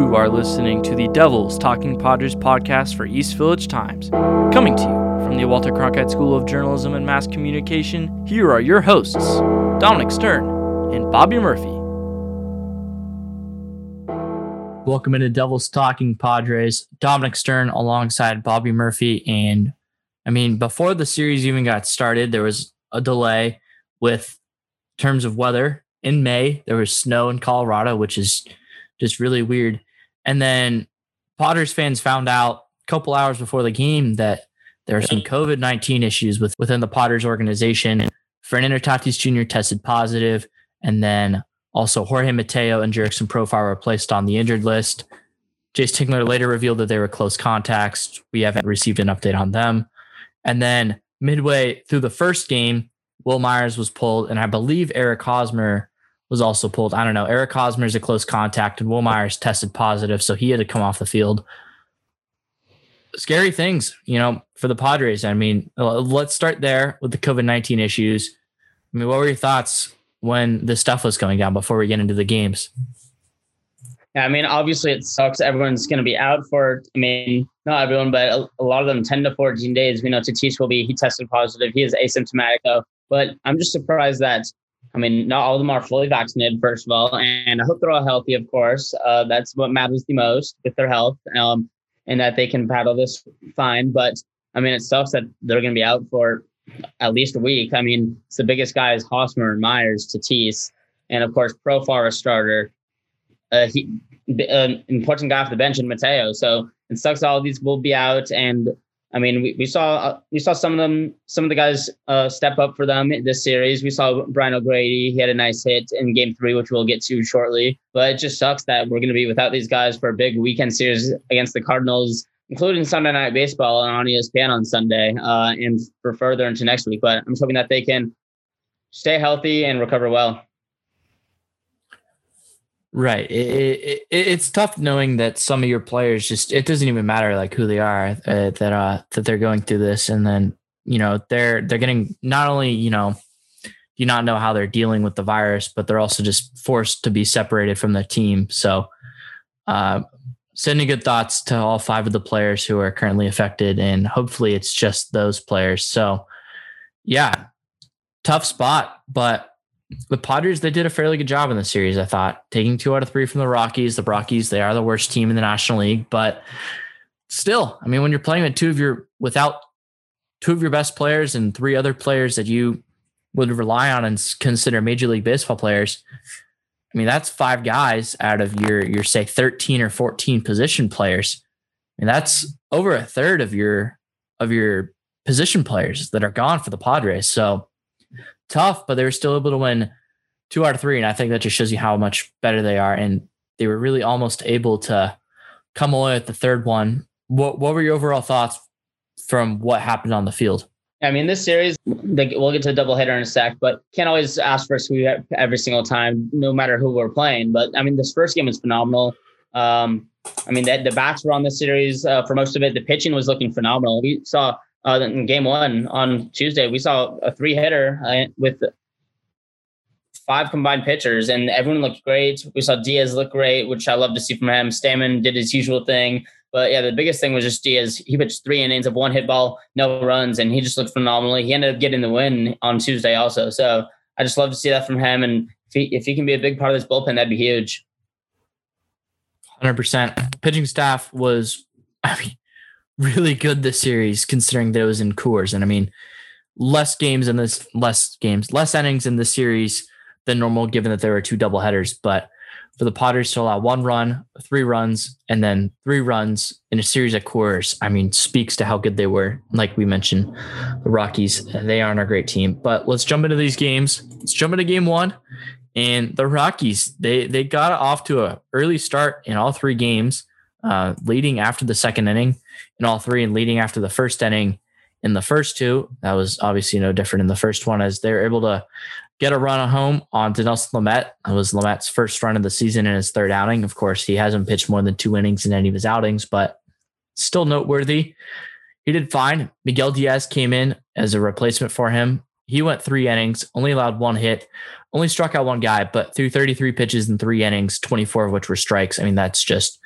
You are listening to the Devils Talking Padres podcast for East Village Times. Coming to you from the Walter Cronkite School of Journalism and Mass Communication, here are your hosts, Dominic Stern and Bobby Murphy. Welcome into Devils Talking Padres. Dominic Stern alongside Bobby Murphy. And before the series even got started, there was a delay with terms of weather. In May, there was snow in Colorado, which is just really weird. And then Padres fans found out a couple hours before the game that there are some COVID-19 issues within the Padres organization. Fernando Tatis Jr. tested positive, and then also Jorge Mateo and Jurickson Profar were placed on the injured list. Jace Tingler later revealed that they were close contacts. We haven't received an update on them. And then midway through the first game, Will Myers was pulled, and I believe Eric Hosmer was also pulled. I don't know. Eric Hosmer is a close contact, and Will Myers tested positive, so he had to come off the field. Scary things, for the Padres. Let's start there with the COVID-19 issues. What were your thoughts when this stuff was going down before we get into the games? Yeah, obviously it sucks. Everyone's going to be out for, not everyone, but a lot of them 10 to 14 days. We know Tatis he tested positive. He is asymptomatic, though. But I'm just surprised that, not all of them are fully vaccinated, first of all, and I hope they're all healthy, of course. That's what matters the most with their health, and that they can battle this fine. But, it sucks that they're going to be out for at least a week. It's the biggest guys, Hosmer and Myers, Tatis, and, of course, Profar, a starter. Important guy off the bench in Mateo. So it sucks all of these will be out. And, we saw some of the guys step up for them in this series. We saw Brian O'Grady. He had a nice hit in Game 3, which we'll get to shortly. But it just sucks that we're going to be without these guys for a big weekend series against the Cardinals, including Sunday Night Baseball on ESPN on Sunday, and for further into next week. But I'm just hoping that they can stay healthy and recover well. Right. It's tough knowing that some of your players it doesn't even matter like who they are, that they're going through this. And then, they're getting not only, do not know how they're dealing with the virus, but they're also just forced to be separated from the team. So sending good thoughts to all 5 of the players who are currently affected, and hopefully it's just those players. So yeah, tough spot, but the Padres, they did a fairly good job in the series, I thought, taking 2 out of 3 from the Rockies. The Rockies, they are the worst team in the National League, but still, when you're playing with without 2 of your best players and 3 other players that you would rely on and consider Major League Baseball players, that's 5 guys out of your say 13 or 14 position players. That's over a third of your position players that are gone for the Padres. So tough, but they were still able to win 2 out of 3. And I think that just shows you how much better they are. And they were really almost able to come away with the third one. What were your overall thoughts from what happened on the field? This series, we'll get to the doubleheader in a sec, but can't always ask for a sweep every single time, no matter who we're playing. But this first game was phenomenal. The bats were on the series for most of it. The pitching was looking phenomenal. We saw in Game 1 on Tuesday, we saw a 3-hitter with 5 combined pitchers, and everyone looked great. We saw Diaz look great, which I love to see from him. Stammen did his usual thing. But yeah, the biggest thing was just Diaz. He pitched 3 innings of 1 hit ball, no runs, and he just looked phenomenal. He ended up getting the win on Tuesday also. So I just love to see that from him. And if he can be a big part of this bullpen, that'd be huge. 100%. Pitching staff was, really good this series, considering that it was in Coors. And less innings in this series than normal, given that there were 2 doubleheaders. But for the Padres to allow 1 run, 3 runs, and then 3 runs in a series at Coors, speaks to how good they were. Like we mentioned, the Rockies, they aren't a great team. But let's jump into these games. Let's jump into Game 1. And the Rockies, they got off to an early start in all 3 games, leading after the second inning in all 3 and leading after the first inning in the first 2. That was obviously no different in the first one, as they were able to get a run at home on Dinelson Lamet. It was Lamet's first run of the season in his 3rd outing. Of course, he hasn't pitched more than 2 innings in any of his outings, but still noteworthy. He did fine. Miguel Diaz came in as a replacement for him. He went 3 innings, only allowed 1 hit, only struck out 1 guy, but threw 33 pitches in 3 innings, 24 of which were strikes. That's just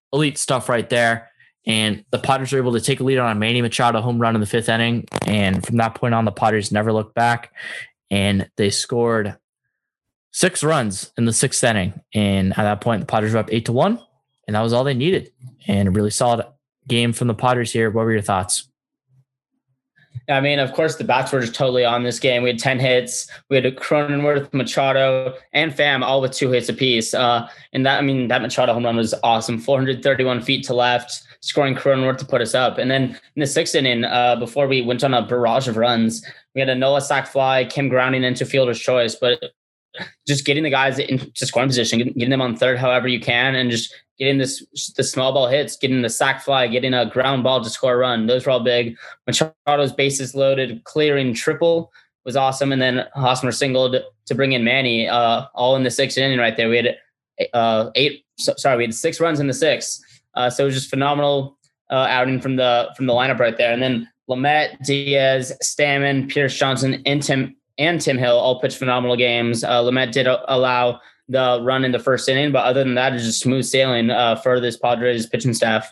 elite stuff right there. And the Padres were able to take a lead on a Manny Machado home run in the 5th inning. And from that point on, the Padres never looked back. And they scored 6 runs in the 6th inning. And at that point, the Padres were up 8-1. And that was all they needed. And a really solid game from the Padres here. What were your thoughts? I mean, of course, the bats were just totally on this game. We had 10 hits. We had Cronenworth, Machado, and Pham all with 2 hits apiece. And that Machado home run was awesome. 431 feet to left, scoring Cronenworth to put us up. And then in the 6th inning, before we went on a barrage of runs, we had a Noah sac fly, Kim grounding into fielder's choice. But just getting the guys into scoring position, getting them on third however you can, and just getting the small ball hits, getting the sac fly, getting a ground ball to score a run. Those were all big. Machado's bases loaded, clearing triple was awesome. And then Hosmer singled to bring in Manny, all in the 6th inning right there. We had we had 6 runs in the 6th. So it was just phenomenal outing from the lineup right there. And then Lamet, Diaz, Stammen, Pierce Johnson, and Tim Hill all pitched phenomenal games. Lamet did allow the run in the 1st inning, but other than that, it's just smooth sailing for this Padres pitching staff.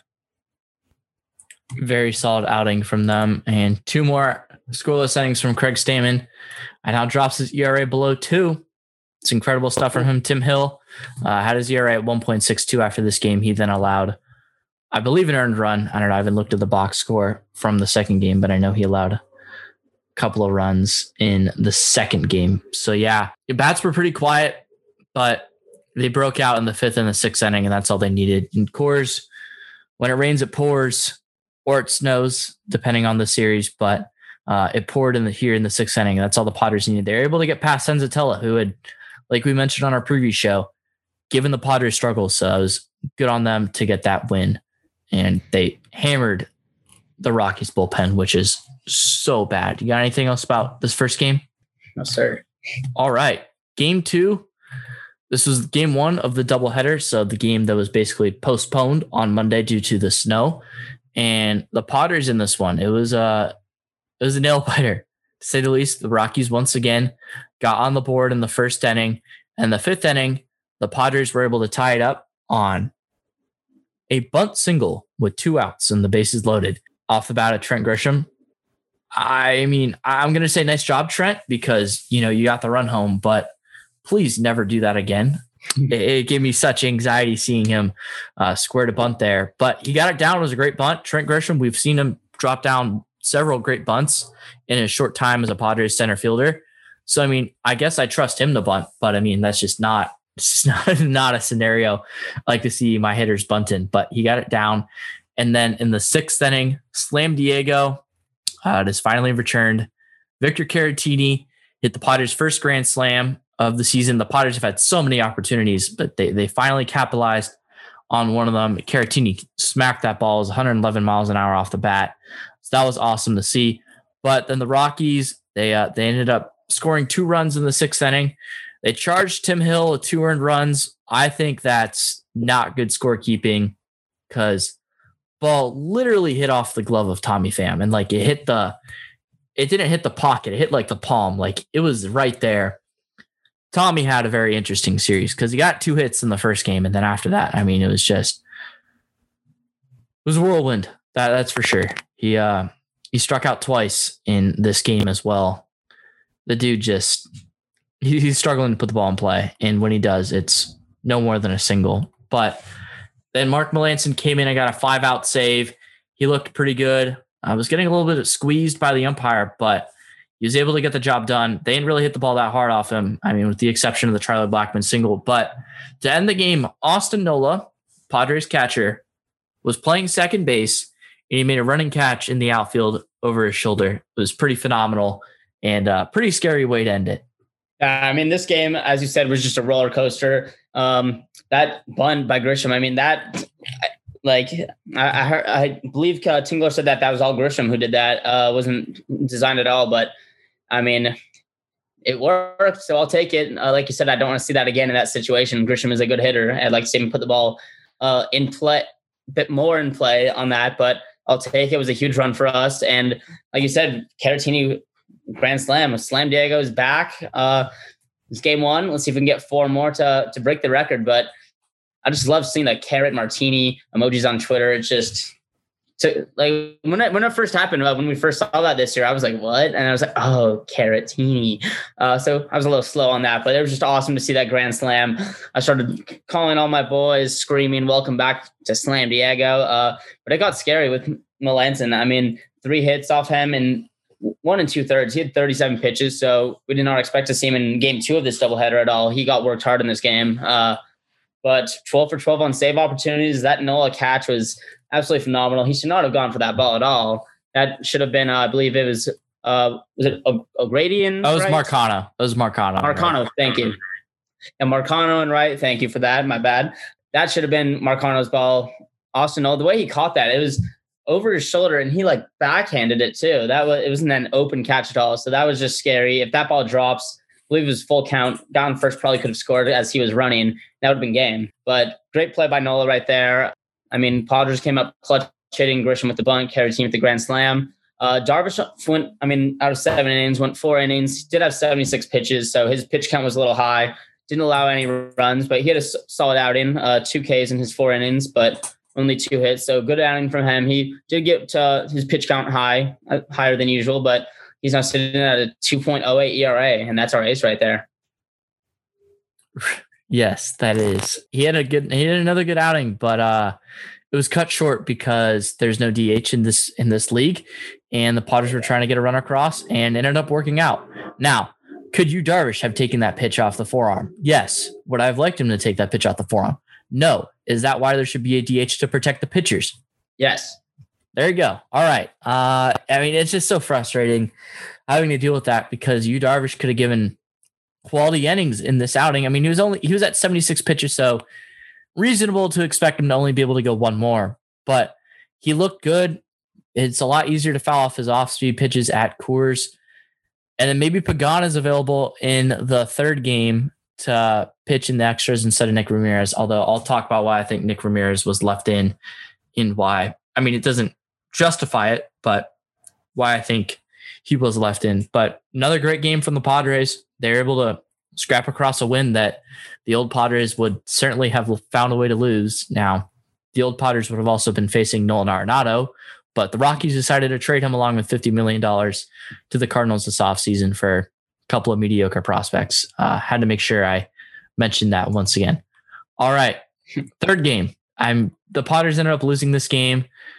Very solid outing from them. And 2 more scoreless innings from Craig Stammen. And now drops his ERA below 2. It's incredible stuff from him. Tim Hill had his ERA at 1.62 after this game. He then allowed, I believe, an earned run. I don't know. I haven't looked at the box score from the 2nd game, but I know he allowed a couple of runs in the 2nd game. So yeah, your bats were pretty quiet, but they broke out in the 5th and the 6th inning, and that's all they needed. In Coors, when it rains, it pours, or it snows, depending on the series. But it poured here in the 6th inning. That's all the Padres needed. They were able to get past Senzatella, who had, like we mentioned on our preview show, given the Padres struggles. So it was good on them to get that win. And they hammered the Rockies bullpen, which is so bad. You got anything else about this first game? No, sir. All right. Game 2. This was game 1 of the doubleheader. So the game that was basically postponed on Monday due to the snow. And the Padres in this one, it was a nail biter, to say the least. The Rockies once again got on the board in the 1st inning. And the 5th inning, the Padres were able to tie it up on a bunt single with 2 outs and the bases loaded off the bat of Trent Grisham. I mean, I'm going to say nice job, Trent, because, you got the run home, but please never do that again. It gave me such anxiety seeing him square to bunt there, but he got it down. It was a great bunt. Trent Grisham, we've seen him drop down several great bunts in a short time as a Padres center fielder. So, I mean, I guess I trust him to bunt, but I mean, that's just not a scenario I like to see my hitters bunting, but he got it down. And then in the 6th inning, Slam Diego has finally returned. Victor Caratini hit the Padres' first grand slam of the season. The Padres have had so many opportunities, but they finally capitalized on one of them. Caratini smacked that ball. It was 111 miles an hour off the bat. So that was awesome to see. But then the Rockies, they ended up scoring 2 runs in the 6th inning. They charged Tim Hill with 2 earned runs. I think that's not good scorekeeping because ball literally hit off the glove of Tommy Pham, and like it didn't hit the pocket. It hit like the palm. Like it was right there. Tommy had a very interesting series because he got 2 hits in the first game. And then after that, I mean, it was a whirlwind. That's for sure. He struck out twice in this game as well. The dude he's struggling to put the ball in play. And when he does, it's no more than a single. But then Mark Melancon came in and got a 5-out save. He looked pretty good. I was getting a little bit squeezed by the umpire, but he was able to get the job done. They didn't really hit the ball that hard off him. I mean, with the exception of the Tyler Blackmon single. But to end the game, Austin Nola, Padres catcher, was playing second base, and he made a running catch in the outfield over his shoulder. It was pretty phenomenal and a pretty scary way to end it. I mean, this game, as you said, was just a roller coaster. That bunt by Grisham, I mean, I believe Tingler said that was all Grisham who did that. Wasn't designed at all, but I mean, it worked, so I'll take it. Like you said, I don't want to see that again in that situation. Grisham is a good hitter. I'd like to see him put the ball in play, a bit more in play on that, but I'll take it. It was a huge run for us. And like you said, Caratini grand slam. Slam Diego is back. It's game 1. Let's see if we can get 4 more to break the record. But I just love seeing the carrot martini emojis on Twitter. It's just like when it first happened, when we first saw that this year, I was like, what? And I was like, oh, carrotini. So I was a little slow on that, but it was just awesome to see that grand slam. I started calling all my boys, screaming, welcome back to Slam Diego. But it got scary with Melancon. I mean, 3 hits off him and 1 2/3. He had 37 pitches. So we did not expect to see him in game 2 of this doubleheader at all. He got worked hard in this game. But 12 for 12 on save opportunities. That Nola catch was absolutely phenomenal. He should not have gone for that ball at all. That should have been, I believe it was it O'Grady? That was right? Marcano. That was Marcano. Marcano, right. Thank you. And Marcano and right. Thank you for that. My bad. That should have been Marcano's ball. Austin Nola, the way he caught that, it was over his shoulder and he like backhanded it too. It wasn't an open catch at all. So that was just scary. If that ball drops, I believe it was full count. Down first probably could have scored as he was running. That would have been game. But great play by Nola right there. I mean, Padres came up clutch hitting, Grisham with the bunt, Caratini with the grand slam. Darvish went, out of 7 innings, went 4 innings. Did have 76 pitches, so his pitch count was a little high. Didn't allow any runs, but he had a solid outing, 2 Ks in his 4 innings, but only 2 hits. So good outing from him. He did get his pitch count higher than usual, but he's now sitting at a 2.08 ERA, and that's our ace right there. Yes, that is. He had another good outing, but it was cut short because there's no DH in this league, and the Padres were trying to get a runner across and ended up working out. Now, could Yu Darvish have taken that pitch off the forearm? Yes. Would I have liked him to take that pitch off the forearm? No. Is that why there should be a DH to protect the pitchers? Yes. There you go. All right. It's just so frustrating having to deal with that because Yu Darvish could have given quality innings in this outing. He was at 76 pitches, so reasonable to expect him to only be able to go one more, but he looked good. It's a lot easier to foul off his off-speed pitches at Coors. And then maybe Pagan is available in the 3rd game to pitch in the extras instead of Nick Ramirez, although I'll talk about why I think Nick Ramirez was left in why. It doesn't justify it, but why I think he was left in. But another great game from the Padres. They're able to scrap across a win that the old Padres would certainly have found a way to lose. Now, the old Padres would have also been facing Nolan Arenado, but the Rockies decided to trade him along with $50 million to the Cardinals this offseason for a couple of mediocre prospects. Had to make sure I mentioned that once again. All right, 3rd game. The Padres ended up losing this game.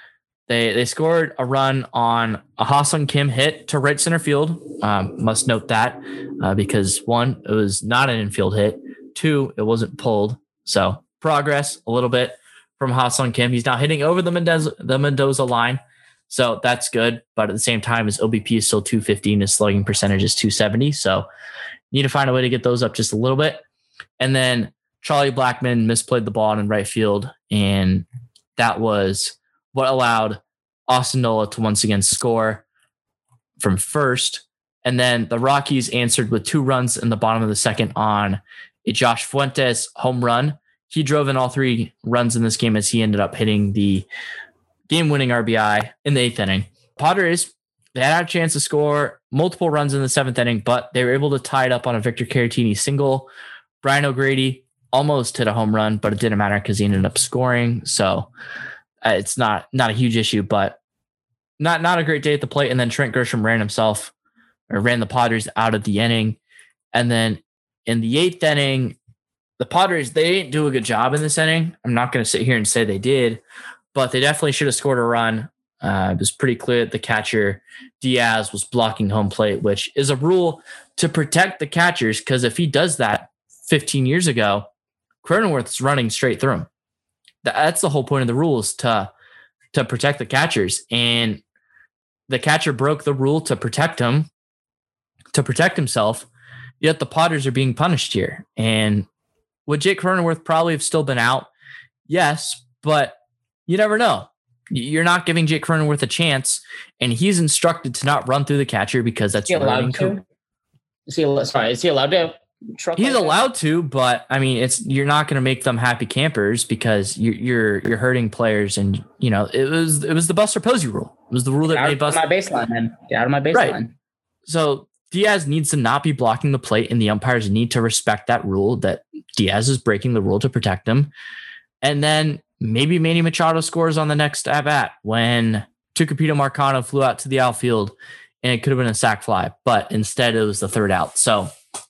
They scored a run on a Ha-Seong Kim hit to right center field. Must note that because 1, it was not an infield hit. 2, it wasn't pulled. So progress a little bit from Ha-Seong Kim. He's now hitting over the Mendoza line. So that's good. But at the same time, his OBP is still 215. His slugging percentage is 270. So need to find a way to get those up just a little bit. And then Charlie Blackmon misplayed the ball in right field. And that was what allowed Austin Nola to once again score from first. And then the Rockies answered with 2 runs in the bottom of the 2nd on a Josh Fuentes home run. He drove in all 3 runs in this game as he ended up hitting the game-winning RBI in the 8th inning. Padres, they had a chance to score multiple runs in the 7th inning, but they were able to tie it up on a Victor Caratini single. Brian O'Grady almost hit a home run, but it didn't matter because he ended up scoring. So it's not a huge issue, but not a great day at the plate. And then Trent Grisham ran the Padres out of the inning. And then in the 8th inning, the Padres, they didn't do a good job in this inning. I'm not going to sit here and say they did, but they definitely should have scored a run. It was pretty clear that the catcher, Diaz, was blocking home plate, which is a rule to protect the catchers, because if he does that 15 years ago, Cronenworth's running straight through him. That's the whole point of the rules, to protect the catchers. And the catcher broke the rule to protect him, to protect himself, yet the Padres are being punished here. And would Jake Cronenworth probably have still been out? Yes, but you never know. You're not giving Jake Cronenworth a chance, and he's instructed to not run through the catcher because that's running. Is he allowed to? He's allowed to, but you're not going to make them happy campers because you're hurting players, and it was the Buster Posey rule. It was the rule that made Buster my baseline. Then get out of my baseline. Right. So Diaz needs to not be blocking the plate, and the umpires need to respect that rule, that Diaz is breaking the rule to protect him. And then maybe Manny Machado scores on the next at bat when Tucupita Marcano flew out to the outfield and it could have been a sac fly, but instead it was the third out. So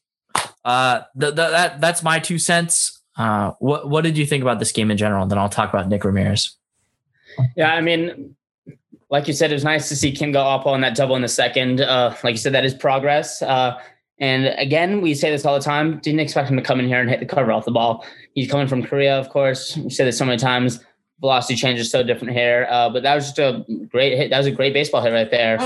that's my 2 cents. What did you think about this game in general? And then I'll talk about Nick Ramirez. Yeah, I mean, like you said, it was nice to see Kim go up on that double in the second. Like you said, that is progress. And again, we say this all the time. Didn't expect him to come in here and hit the cover off the ball. He's coming from Korea, of course. We said this so many times. Velocity change is so different here. But that was just a great hit. That was a great baseball hit right there.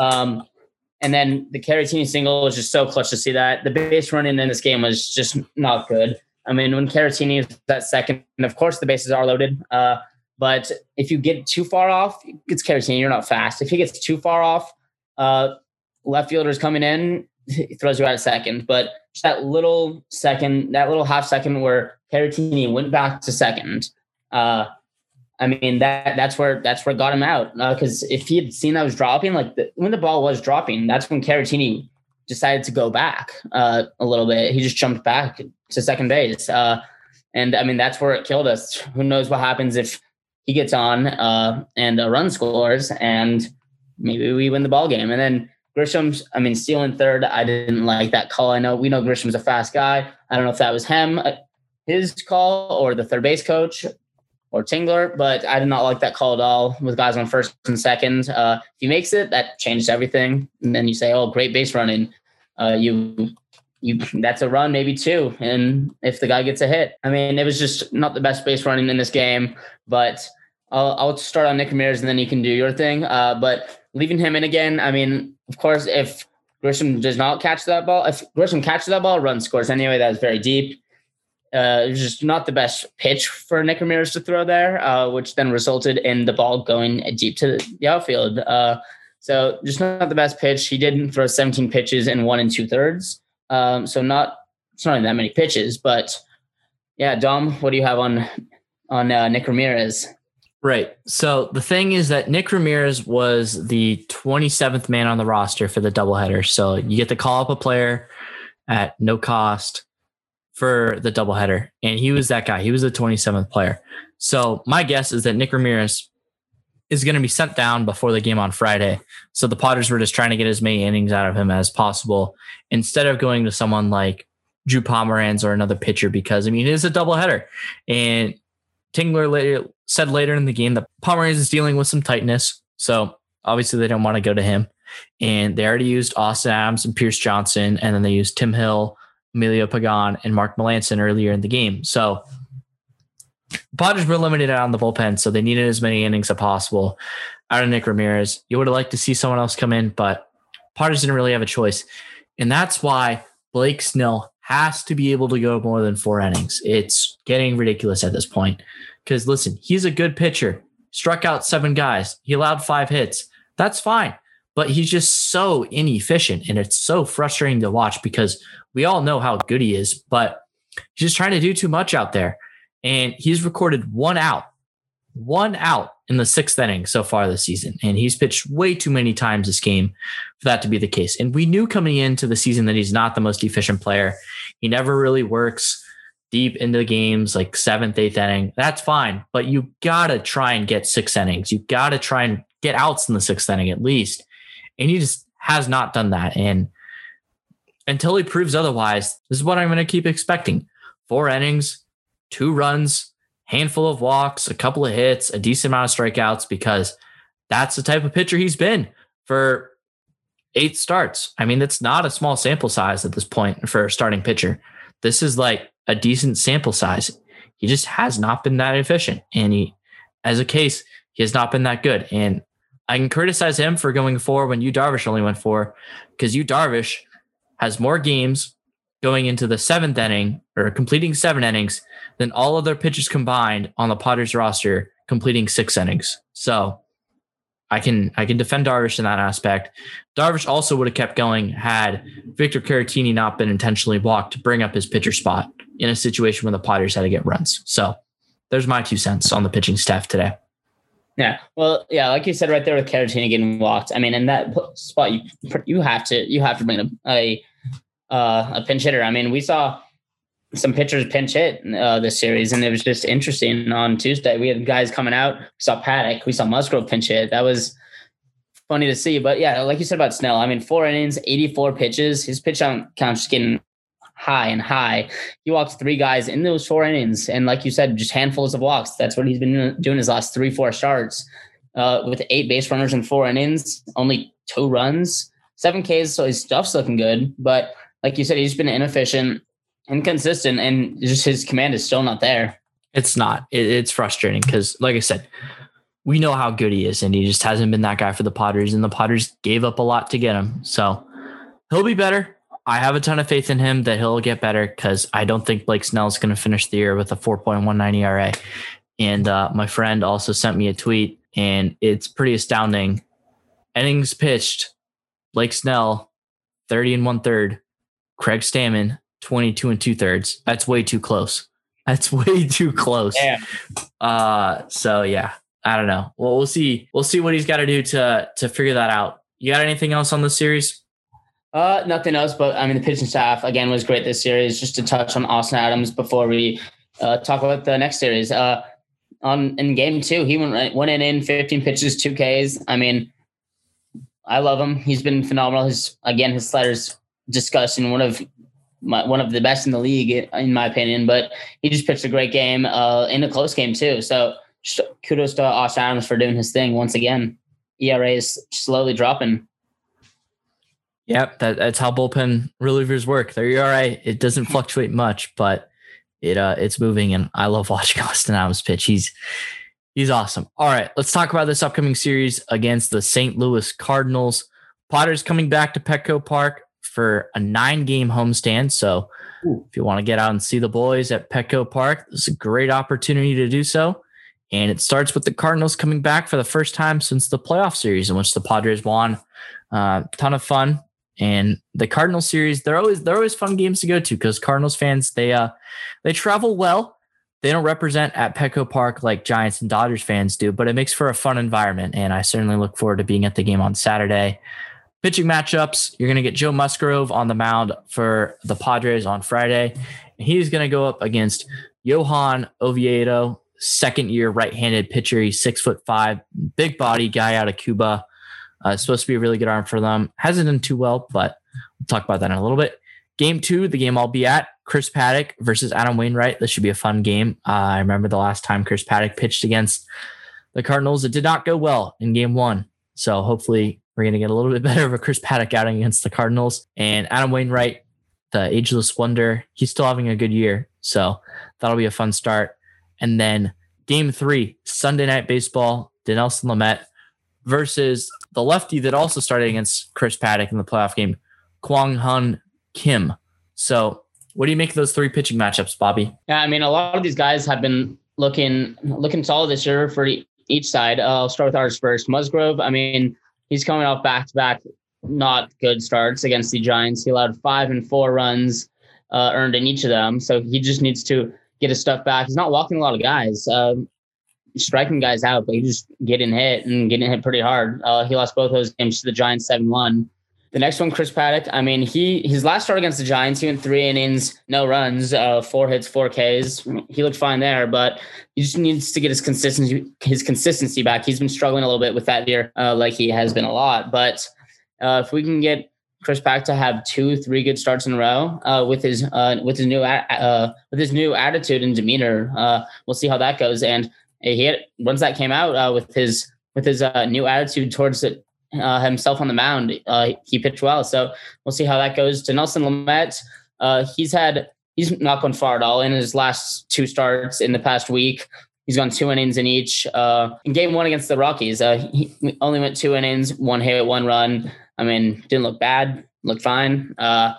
And then the Caratini single was just so clutch to see that. The base running in this game was just not good. I mean, when Caratini is that second, and of course the bases are loaded. But if you get too far off, it's Caratini. You're not fast. If he gets too far off, left fielder's coming in, he throws you out at second. But just that little half second where Caratini went back to second. I mean, that's where it got him out. Because if he had seen that was dropping, when the ball was dropping, that's when Caratini decided to go back a little bit. He just jumped back to second base. And I mean, that's where it killed us. Who knows what happens if he gets on and a run scores and maybe we win the ball game. And then Grisham's, I mean, stealing third, I didn't like that call. We know Grisham's a fast guy. I don't know if that was his call or the third base coach or Tingler, but I did not like that call at all with guys on first and second. If he makes it, that changes everything. And then you say, oh, great base running. That's a run, maybe two. And if the guy gets a hit, I mean, it was just not the best base running in this game, but I'll start on Nick Ramirez and then you can do your thing. But leaving him in again, I mean, of course, if Grisham does not catch that ball, if Grisham catches that ball, run scores anyway. That was very deep. It was just not the best pitch for Nick Ramirez to throw there, which then resulted in the ball going deep to the outfield. So just not the best pitch. He didn't throw 17 pitches in 1 2/3. So it's not that many pitches, but yeah, Dom, what do you have on Nick Ramirez? Right. So the thing is that Nick Ramirez was the 27th man on the roster for the doubleheader. So you get to call up a player at no cost for the doubleheader. And he was that guy. He was the 27th player. So my guess is that Nick Ramirez is going to be sent down before the game on Friday. So the Padres were just trying to get as many innings out of him as possible instead of going to someone like Drew Pomeranz or another pitcher, because I mean, it is a doubleheader. And Tingler said later in the game that Pomeranz is dealing with some tightness. So obviously they don't want to go to him. And they already used Austin Adams and Pierce Johnson. And then they used Tim Hill, Emilio Pagan, and Mark Melancon earlier in the game. So Padres were limited out on the bullpen, so they needed as many innings as possible out of Nick Ramirez. You would have liked to see someone else come in, but Padres didn't really have a choice. And that's why Blake Snell has to be able to go more than 4 innings. It's getting ridiculous at this point. Because listen, he's a good pitcher. Struck out 7 guys. He allowed 5 hits. That's fine. But he's just so inefficient, and it's so frustrating to watch because we all know how good he is, but he's just trying to do too much out there. And he's recorded 1 out in the 6th inning so far this season. And he's pitched way too many times this game for that to be the case. And we knew coming into the season that he's not the most efficient player. He never really works deep into the games, like 7th, 8th inning. That's fine. But you got to try and get 6 innings. You got to try and get outs in the 6th inning at least. And he just has not done that. And until he proves otherwise, this is what I'm going to keep expecting. 4 innings, 2 runs, handful of walks, a couple of hits, a decent amount of strikeouts, because that's the type of pitcher he's been for 8 starts. I mean, that's not a small sample size at this point for a starting pitcher. This is like a decent sample size. He just has not been that efficient. And he has not been that good. And I can criticize him for going 4 when Yu Darvish only went 4, because Yu Darvish has more games going into the 7th inning or completing 7 innings than all other pitchers combined on the Padres roster completing 6 innings. So I can defend Darvish in that aspect. Darvish also would have kept going had Victor Caratini not been intentionally walked to bring up his pitcher spot in a situation where the Padres had to get runs. So there's my 2 cents on the pitching staff today. Yeah. Well, yeah, like you said right there with Caratini getting walked. I mean, in that spot, you have to bring a pinch hitter. I mean, we saw some pitchers pinch hit this series, and it was just interesting. On Tuesday, we had guys coming out. We saw Paddock, we saw Musgrove pinch hit. That was funny to see. But yeah, like you said about Snell, I mean, 4 innings, 84 pitches. His pitch count's just getting high and high. He walked 3 guys in those 4 innings, and like you said, just handfuls of walks. That's what he's been doing his last 3-4 starts. With 8 base runners in 4 innings, only 2 runs, 7 Ks. So his stuff's looking good, but like you said, he's been inefficient, inconsistent, and just his command is still not there. It's not. It's frustrating because, like I said, we know how good he is, and he just hasn't been that guy for the Padres, and the Padres gave up a lot to get him. So he'll be better. I have a ton of faith in him that he'll get better because I don't think Blake Snell is going to finish the year with a 4.19 ERA. And my friend also sent me a tweet, and it's pretty astounding. Innings pitched, Blake Snell, 30 1/3. Craig Stammen, 22 2/3. That's way too close. That's way too close. Yeah. So yeah, I don't know. Well, we'll see. We'll see what he's got to do to figure that out. You got anything else on the series? Nothing else, but I mean, the pitching staff again was great this series. Just to touch on Austin Adams before we talk about the next series. In game 2, he went in 15 pitches, 2 Ks. I mean, I love him. He's been phenomenal. His slider's disgusting. One of the best in the league, in my opinion. But he just pitched a great game in a close game too. So kudos to Austin Adams for doing his thing once again. ERA is slowly dropping. Yep, that's how bullpen relievers work. Their ERA, it doesn't fluctuate much, but it's moving, and I love watching Austin Adams pitch. He's awesome. All right, let's talk about this upcoming series against the St. Louis Cardinals. Padres coming back to Petco Park for a 9-game homestand. So if you want to get out and see the boys at Petco Park, this is a great opportunity to do so. And it starts with the Cardinals coming back for the first time since the playoff series in which the Padres won. Ton of fun. And the Cardinals series, they're always fun games to go to because Cardinals fans, they travel well. They don't represent at Petco Park like Giants and Dodgers fans do, but it makes for a fun environment. And I certainly look forward to being at the game on Saturday. Pitching matchups, you're going to get Joe Musgrove on the mound for the Padres on Friday. And he's going to go up against Johan Oviedo, second-year right-handed pitcher. He's 6'5", big body guy out of Cuba. Supposed to be a really good arm for them. Hasn't done too well, but we'll talk about that in a little bit. Game 2, the game I'll be at, Chris Paddack versus Adam Wainwright. This should be a fun game. I remember the last time Chris Paddack pitched against the Cardinals. It did not go well in game 1. So hopefully we're going to get a little bit better of a Chris Paddack outing against the Cardinals. And Adam Wainwright, the ageless wonder, he's still having a good year. So that'll be a fun start. And then game 3, Sunday Night Baseball, Dinelson Lamet versus the lefty that also started against Chris Paddack in the playoff game, Kwang Hyun Kim. So what do you make of those 3 pitching matchups, Bobby? Yeah, I mean, a lot of these guys have been looking solid this year for each side. I'll start with ours first. Musgrove, I mean, he's coming off back-to-back not good starts against the Giants. He allowed 5 and 4 runs earned in each of them. So he just needs to get his stuff back. He's not walking a lot of guys, striking guys out, but he's just getting hit pretty hard. He lost both those games to the Giants 7-1. The next one, Chris Paddack. I mean, his last start against the Giants, he went 3 innings, no runs, 4 hits, 4 Ks. He looked fine there, but he just needs to get his consistency back. He's been struggling a little bit with that year, like he has been a lot. But if we can get Chris Paddack to have 2-3 good starts in a row with his new attitude and demeanor, we'll see how that goes. And once that came out with his new attitude towards it. Himself on the mound, he pitched well. So we'll see how that goes. To Dinelson Lamet, he's not gone far at all in his last 2 starts in the past week. He's gone 2 innings in each. In game 1 against the Rockies, he only went 2 innings, 1 hit, 1 run. I mean, didn't look bad, looked fine.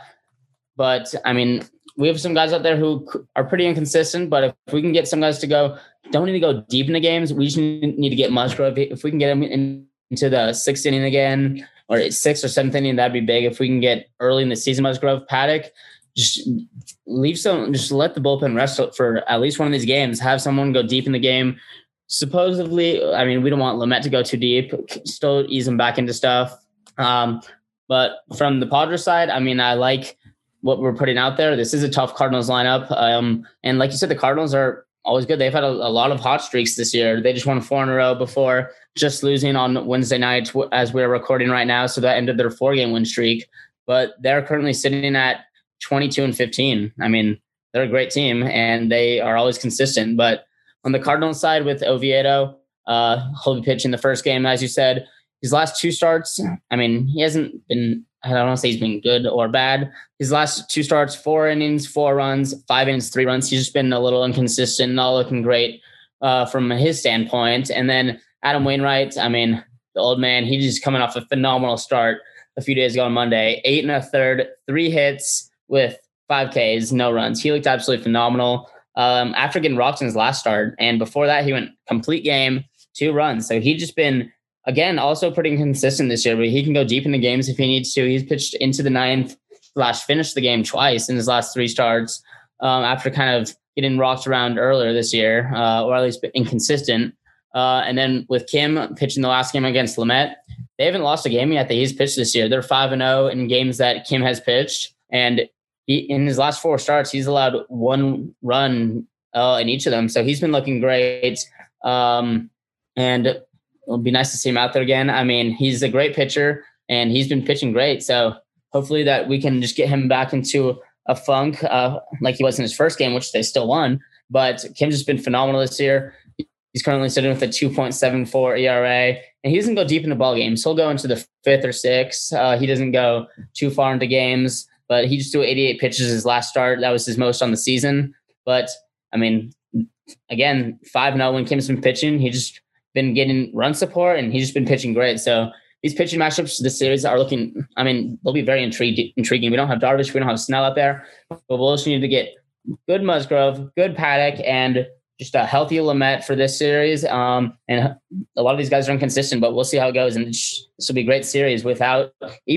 But I mean, we have some guys out there who are pretty inconsistent, but if we can get some guys don't need to go deep into games. We just need to get Musgrove. If we can get him into the 6th inning again, or 6th or 7th inning, that'd be big. If we can get early in the season, Musgrove, Paddack, just let the bullpen rest for at least one of these games. Have someone go deep in the game. Supposedly, I mean, we don't want Lamet to go too deep. Still ease him back into stuff. But from the Padres side, I mean, I like what we're putting out there. This is a tough Cardinals lineup. And like you said, the Cardinals are always good. They've had a lot of hot streaks this year. They just won 4 in a row before just losing on Wednesday night as we're recording right now. So that ended their 4-game win streak. But they're currently sitting at 22-15. I mean, they're a great team and they are always consistent. But on the Cardinals side with Oviedo, he'll be pitching the first game, as you said. His last 2 starts, I mean, he hasn't been, I don't want to say he's been good or bad. His last 2 starts, 4 innings, 4 runs, 5 innings, 3 runs. He's just been a little inconsistent, not looking great from his standpoint. And then Adam Wainwright, I mean, the old man, he's just coming off a phenomenal start a few days ago on Monday. 8 1/3, 3 hits with 5 Ks, no runs. He looked absolutely phenomenal after getting rocked in his last start. And before that, he went complete game, 2 runs. So he's just been, again, also pretty consistent this year, but he can go deep into games if he needs to. He's pitched into the 9th / finished the game twice in his last 3 starts after kind of getting rocked around earlier this year, or at least inconsistent. And then with Kim pitching the last game against Lamet, they haven't lost a game yet that he's pitched this year. They're 5-0 in games that Kim has pitched. And in his last 4 starts, he's allowed 1 run in each of them. So he's been looking great. And it'll be nice to see him out there again. I mean, he's a great pitcher and he's been pitching great. So hopefully that we can just get him back into a funk like he was in his first game, which they still won. But Kim's just been phenomenal this year. He's currently sitting with a 2.74 ERA, and he doesn't go deep into ball games. He'll go into the 5th or 6th. He doesn't go too far into games, but he just threw 88 pitches his last start. That was his most on the season. But, I mean, again, 5-0 when Kim's been pitching. He just been getting run support, and he's just been pitching great. So these pitching matchups this series are looking, I mean, they'll be very intriguing. We don't have Darvish. We don't have Snell out there. But we'll just need to get good Musgrove, good Paddock, and just a healthy Lamet for this series. And a lot of these guys are inconsistent, but we'll see how it goes. And this will be a great series without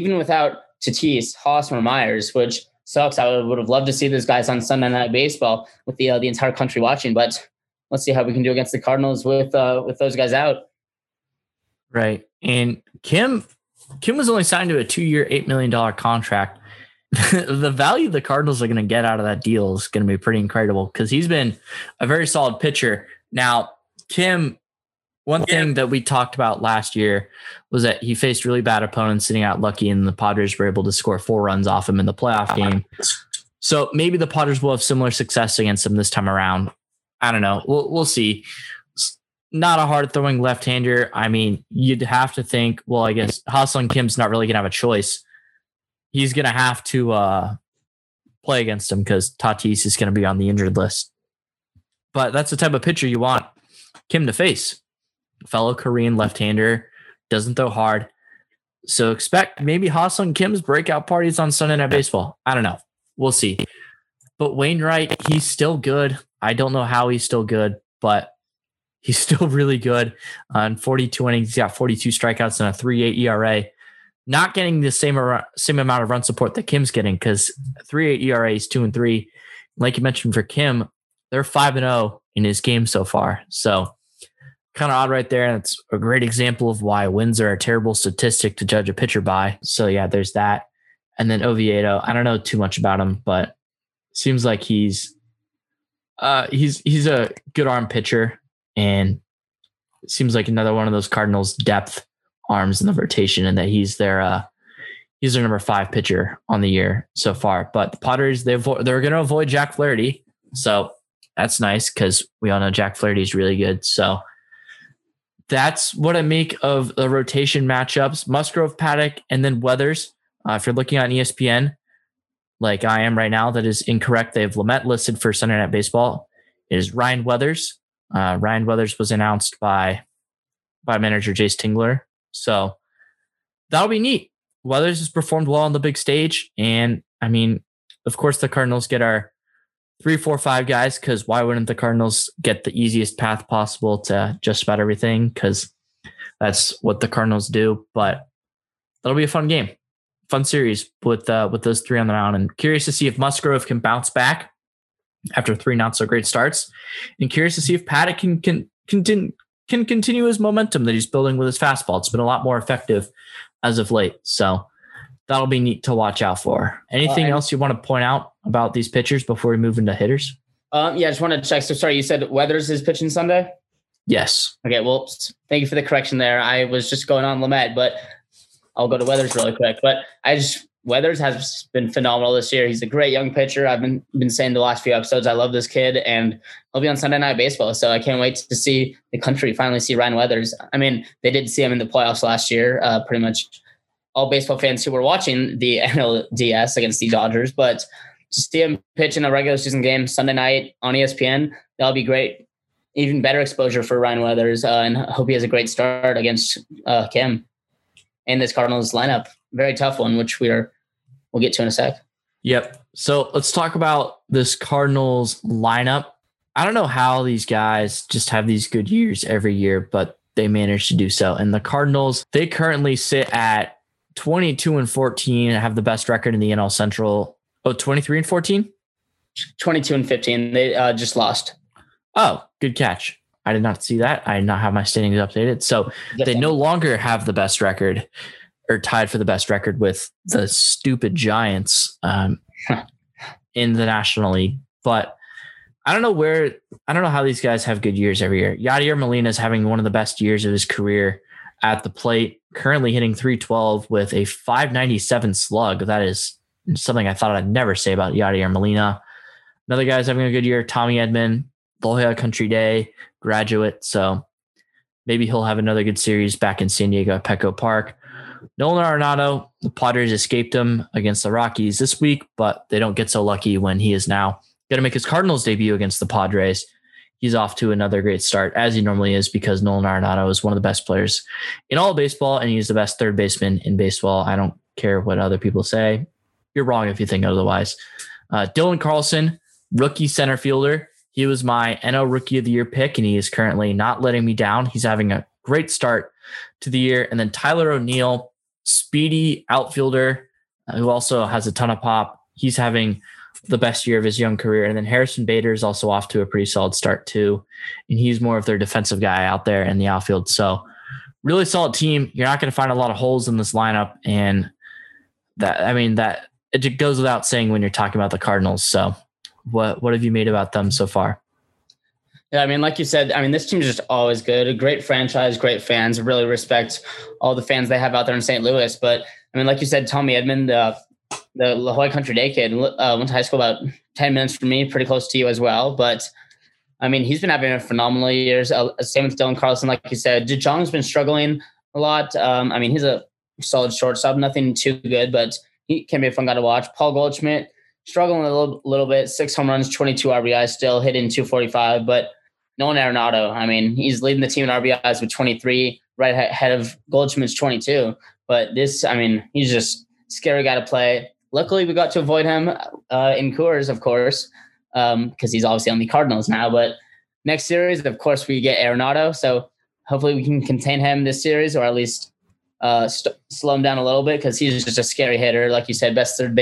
Tatis, Hosmer, Myers, which sucks. I would have loved to see those guys on Sunday Night Baseball with the entire country watching, but let's see how we can do against the Cardinals with those guys out. Right. And Kim was only signed to a 2-year, $8 million contract. The value the Cardinals are going to get out of that deal is going to be pretty incredible because he's been a very solid pitcher. Now, Kim, one thing that we talked about last year was that he faced really bad opponents sitting out lucky, and the Padres were able to score 4 runs off him in the playoff game. So maybe the Padres will have similar success against him this time around. I don't know. We'll see. Not a hard throwing left-hander. I mean, you'd have to think, well, I guess Ha-Seong Kim's not really going to have a choice. He's going to have to play against him because Tatis is going to be on the injured list. But that's the type of pitcher you want Kim to face. Fellow Korean left-hander, doesn't throw hard. So expect maybe Ha-Seong Kim's breakout parties on Sunday Night Baseball. I don't know. We'll see. But Wainwright, he's still good. I don't know how he's still good, but he's still really good. On 42 innings, he's got 42 strikeouts and a 3.8 ERA. Not getting the same amount of run support that Kim's getting because 3.8 ERA is 2-3. Like you mentioned for Kim, they're 5-0 in his game so far. So kind of odd right there. And it's a great example of why wins are a terrible statistic to judge a pitcher by. So yeah, there's that. And then Oviedo, I don't know too much about him, but seems like he's a good arm pitcher, and it seems like another one of those Cardinals depth arms in the rotation, and that he's their number 5 pitcher on the year so far. But the Padres, they're going to avoid Jack Flaherty, so that's nice because we all know Jack Flaherty is really good. So that's what I make of the rotation matchups: Musgrove, Paddock, and then Weathers. If you're looking on ESPN, like I am right now, that is incorrect. They have Lamet listed for Sunday Night Baseball. It is Ryan Weathers. Ryan Weathers was announced by manager Jace Tingler. So that'll be neat. Weathers has performed well on the big stage. And I mean, of course, the Cardinals get our 3, 4, 5 guys, because why wouldn't the Cardinals get the easiest path possible to just about everything? Because that's what the Cardinals do. But that'll be a fun game, fun series with those 3 on the mound. And curious to see if Musgrove can bounce back after 3 not so great starts, and curious to see if Paddock can continue his momentum that he's building with his fastball. It's been a lot more effective as of late. So that'll be neat to watch out for. Anything else you want to point out about these pitchers before we move into hitters? Yeah, I just wanted to check. So sorry, you said Weathers is pitching Sunday? Yes. Okay, well, thank you for the correction there. I was just going on Lamet, but I'll go to Weathers really quick. But Weathers has been phenomenal this year. He's a great young pitcher. I've been saying the last few episodes, I love this kid, and he'll be on Sunday Night Baseball. So I can't wait to see the country finally see Ryan Weathers. I mean, they did see him in the playoffs last year. Pretty much all baseball fans who were watching the NLDS against the Dodgers, but to see him pitch in a regular season game Sunday night on ESPN, that'll be great. Even better exposure for Ryan Weathers, and I hope he has a great start against Kim in this Cardinals lineup. Very tough one, which we'll get to in a sec. Yep. So let's talk about this Cardinals lineup. I don't know how these guys just have these good years every year, but they manage to do so. And the Cardinals, they currently sit at 22-14 and have the best record in the NL Central. Oh, 23-14? 22-15. They just lost. Oh, good catch. I did not see that. I did not have my standings updated. So they no longer have the best record or tied for the best record with the stupid Giants in the National League. But I don't know how these guys have good years every year. Yadier Molina is having one of the best years of his career at the plate, currently hitting .312 with a .597 slug. That is something I thought I'd never say about Yadier Molina. Another guy's having a good year, Tommy Edman, Loyola Country Day graduate. So maybe he'll have another good series back in San Diego at Petco Park. Nolan Arenado, the Padres escaped him against the Rockies this week, but they don't get so lucky when he is now going to make his Cardinals debut against the Padres. He's off to another great start, as he normally is, because Nolan Arenado is one of the best players in all of baseball, and he's the best third baseman in baseball. I don't care what other people say. You're wrong if you think otherwise. Dylan Carlson, rookie center fielder. He was my NL Rookie of the Year pick, and he is currently not letting me down. He's having a great start to the year. And then Tyler O'Neill, speedy outfielder, who also has a ton of pop. He's having the best year of his young career. And then Harrison Bader is also off to a pretty solid start too. And he's more of their defensive guy out there in the outfield. So really solid team. You're not going to find a lot of holes in this lineup. And that it goes without saying when you're talking about the Cardinals. So what have you made about them so far? Yeah, I mean, like you said, this team is just always good. A great franchise, great fans. Really respect all the fans they have out there in St. Louis. But like you said, Tommy Edman, the La Jolla Country Day kid, went to high school about 10 minutes from me, pretty close to you as well. But he's been having a phenomenal year. Same with Dylan Carlson, like you said. DeJong's been struggling a lot. He's a solid shortstop, nothing too good, but he can be a fun guy to watch. Paul Goldschmidt struggling a little bit. 6 home runs, 22 RBIs, still hitting .245. But Nolan Arenado, he's leading the team in RBIs with 23, right ahead of Goldschmidt's 22. But this, he's just a scary guy to play. Luckily, we got to avoid him in Coors, of course, because he's obviously on the Cardinals now. But next series, of course, we get Arenado. So hopefully we can contain him this series, or at least slow him down a little bit, because he's just a scary hitter. Like you said, best third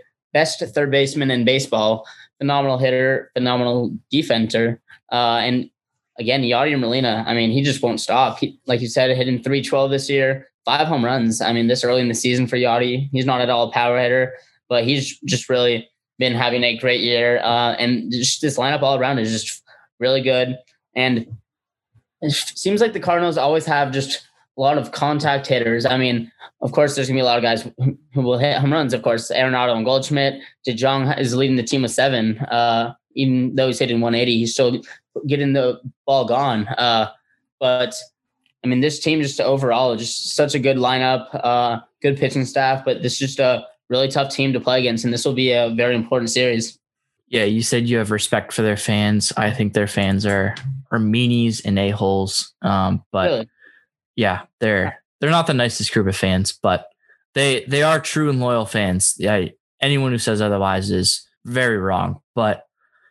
baseman in baseball, phenomenal hitter, phenomenal defender. And again, Yadier Molina, he just won't stop. Like you said, hitting .312 this year, 5 home runs. This early in the season for Yachty, he's not at all a power hitter, but he's just really been having a great year. And just this lineup all around is just really good. And it seems like the Cardinals always have just a lot of contact hitters. Of course, there's going to be a lot of guys who will hit home runs. Of course, Arenado and Goldschmidt. DeJong is leading the team with 7. Even though he's hitting 180, he's still getting the ball gone. But this team just overall just such a good lineup, good pitching staff. But this is just a really tough team to play against, and this will be a very important series. Yeah, you said you have respect for their fans. I think their fans are meanies and a-holes. But really? Yeah, they're not the nicest group of fans, but they are true and loyal fans. Yeah, anyone who says otherwise is very wrong. But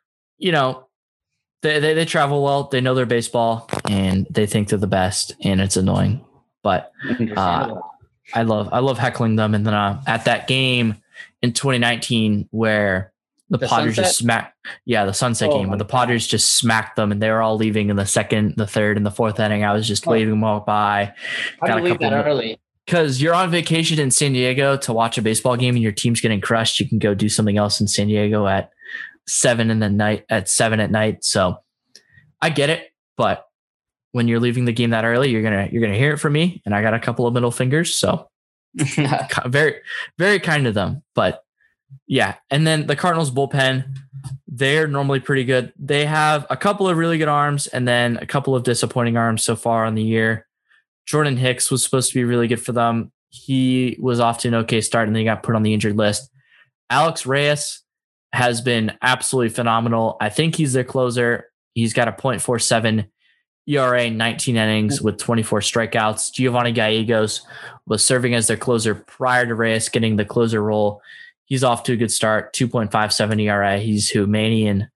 they travel well. They know their baseball, and they think they're the best, and it's annoying. But I love heckling them. And then at that game in 2019 where the Padres sunset? Just smacked, the sunset game where the Padres just smacked them, and they were all leaving in the second, the third, and the fourth inning. I was just waving them all by. How did you leave that early? because you're on vacation in San Diego to watch a baseball game and your team's getting crushed, you can go do something else in San Diego at 7 at night. So I get it, but when you're leaving the game that early, you're gonna hear it from me, and I got a couple of middle fingers. So very, very kind of them. But yeah, and then the Cardinals bullpen, they're normally pretty good. They have a couple of really good arms and then a couple of disappointing arms so far on the year. Jordan Hicks was supposed to be really good for them. He was off to an okay start and then he got put on the injured list. Alex Reyes has been absolutely phenomenal. I think he's their closer. He's got a .47 ERA, 19 innings with 24 strikeouts. Giovanni Gallegos was serving as their closer prior to Reyes getting the closer role. He's off to a good start, 2.57 ERA. He's who Manny and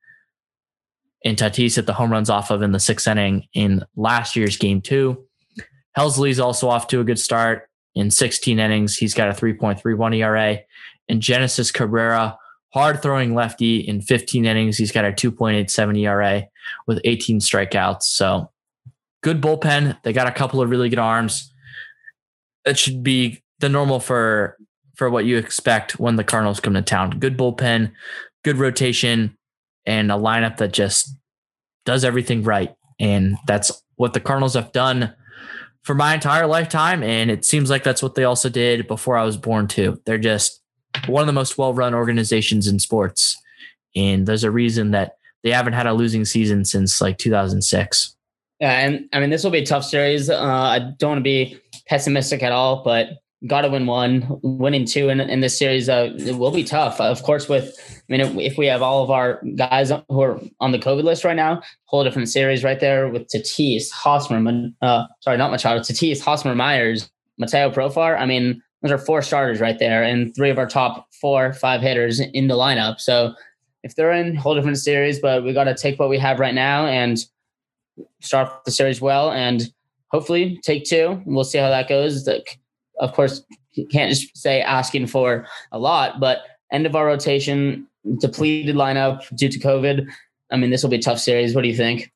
Tatis hit the home runs off of in the 6th inning in last year's Game 2. Helsley's also off to a good start in 16 innings. He's got a 3.31 ERA. And Genesis Cabrera, hard-throwing lefty in 15 innings. He's got a 2.87 ERA with 18 strikeouts. So good bullpen. They got a couple of really good arms. That should be the normal for what you expect when the Cardinals come to town. Good bullpen, good rotation, and a lineup that just does everything right. And that's what the Cardinals have done for my entire lifetime. And it seems like that's what they also did before I was born too. They're just one of the most well-run organizations in sports. And there's a reason that they haven't had a losing season since like 2006. Yeah. And I mean, this will be a tough series. I don't want to be pessimistic at all, but got to win one, winning two in this series. It will be tough. Of course, if we have all of our guys who are on the COVID list right now, whole different series right there with Tatis, Hosmer, Tatis, Hosmer, Myers, Mateo Profar. I mean, those are 4 starters right there and 3 of our top 4-5 hitters in the lineup. So if they're in, whole different series, but we got to take what we have right now and start the series well and hopefully take 2. We'll see how that goes. Of course, you can't just say asking for a lot, but end of our rotation, depleted lineup due to COVID. I mean, this will be a tough series. What do you think?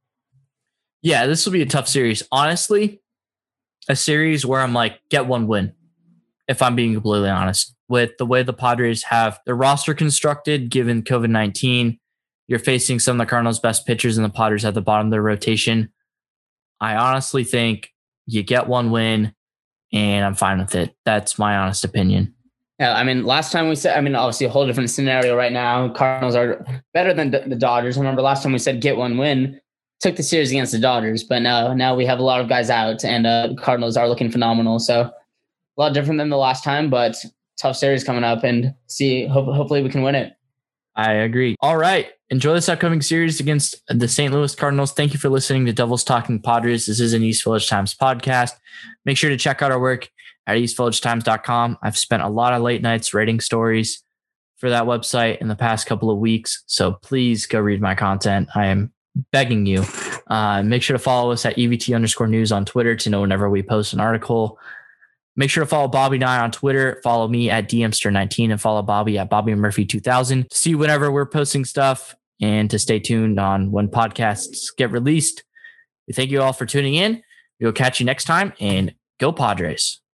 Yeah, this will be a tough series. Honestly, a series where I'm like, get one win, if I'm being completely honest. With the way the Padres have their roster constructed, given COVID-19, you're facing some of the Cardinals' best pitchers and the Padres at the bottom of their rotation. I honestly think you get one win, and I'm fine with it. That's my honest opinion. Yeah, I mean, last time we said, obviously a whole different scenario right now. Cardinals are better than the Dodgers. I remember last time we said get one win, took the series against the Dodgers, but now we have a lot of guys out, and the Cardinals are looking phenomenal. So a lot different than the last time, but tough series coming up, and hopefully we can win it. I agree. All right. Enjoy this upcoming series against the St. Louis Cardinals. Thank you for listening to Devils Talking Padres. This is an East Village Times podcast. Make sure to check out our work at eastvillagetimes.com. I've spent a lot of late nights writing stories for that website in the past couple of weeks. So please go read my content. I am begging you. Make sure to follow us at EVT_news on Twitter to know whenever we post an article. Make sure to follow Bobby and I on Twitter. Follow me at DMster19 and follow Bobby at BobbyMurphy2000 to see whenever we're posting stuff and to stay tuned on when podcasts get released. We thank you all for tuning in. We'll catch you next time, and go Padres.